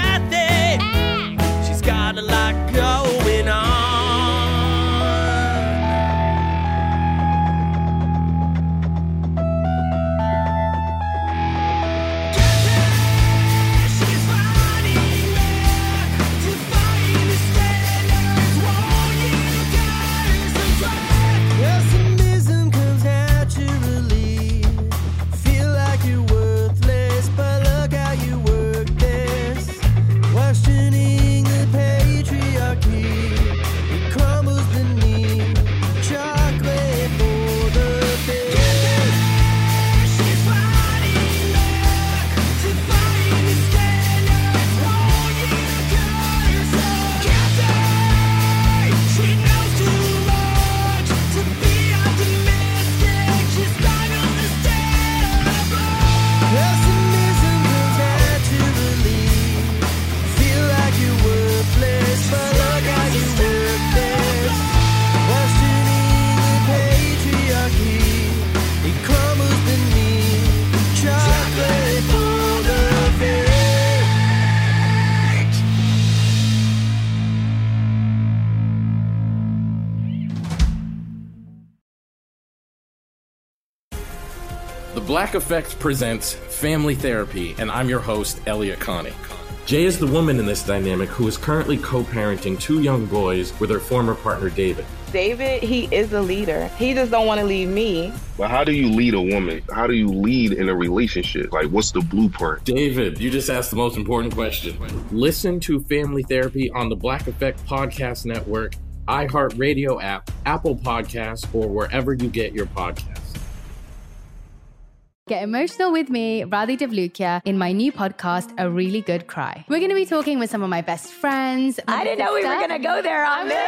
Black Effect presents Family Therapy, and I'm your host, Elliot Connie. Jay is the woman in this dynamic who is currently co-parenting 2 young boys with her former partner, David. David, he is a leader. He just don't want to leave me. But how do you lead a woman? How do you lead in a relationship? Like, what's the blueprint? David, you just asked the most important question. Listen to Family Therapy on the Black Effect Podcast Network, iHeartRadio app, Apple Podcasts, or wherever you get your podcasts. Get emotional with me, Radhi Devlukia, in my new podcast, A Really Good Cry. We're going to be talking with some of my best friends. I didn't know we were going to go there on this.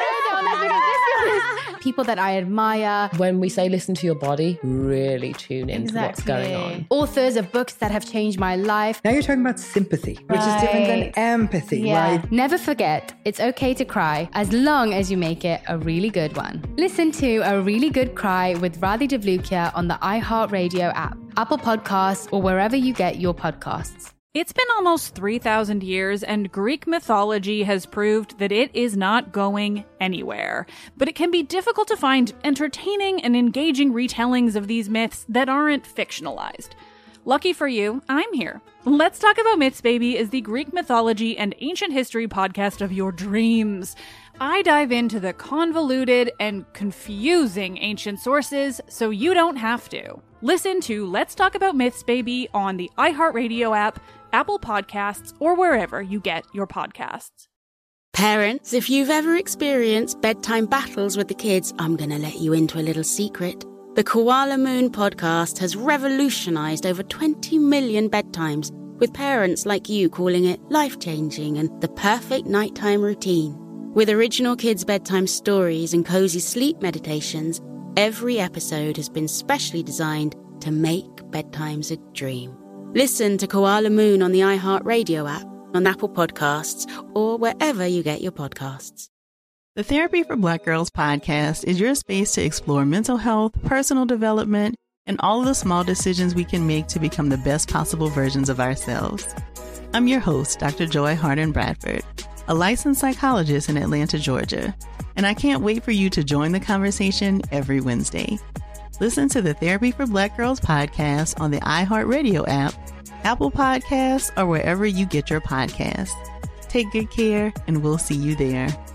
People that I admire. When we say listen to your body, really tune into what's going on. Authors of books that have changed my life. Now you're talking about sympathy, which is different than empathy, right? Never forget, it's okay to cry as long as you make it a really good one. Listen to A Really Good Cry with Radhi Devlukia on the iHeartRadio app, Apple Podcasts, or wherever you get your podcasts. It's been almost 3,000 years, and Greek mythology has proved that it is not going anywhere. But it can be difficult to find entertaining and engaging retellings of these myths that aren't fictionalized. Lucky for you, I'm here. Let's Talk About Myths, Baby is the Greek mythology and ancient history podcast of your dreams. I dive into the convoluted and confusing ancient sources so you don't have to. Listen to Let's Talk About Myths, Baby on the iHeartRadio app, Apple Podcasts, or wherever you get your podcasts. Parents, if you've ever experienced bedtime battles with the kids, I'm going to let you into a little secret. The Koala Moon podcast has revolutionized over 20 million bedtimes, with parents like you calling it life-changing and the perfect nighttime routine. With original kids' bedtime stories and cozy sleep meditations, every episode has been specially designed to make bedtimes a dream. Listen to Koala Moon on the iHeartRadio app, on Apple Podcasts, or wherever you get your podcasts. The Therapy for Black Girls podcast is your space to explore mental health, personal development, and all of the small decisions we can make to become the best possible versions of ourselves. I'm your host, Dr. Joy Harden Bradford, a licensed psychologist in Atlanta, Georgia, and I can't wait for you to join the conversation every Wednesday. Listen to the Therapy for Black Girls podcast on the iHeartRadio app, Apple Podcasts, or wherever you get your podcasts. Take good care, and we'll see you there.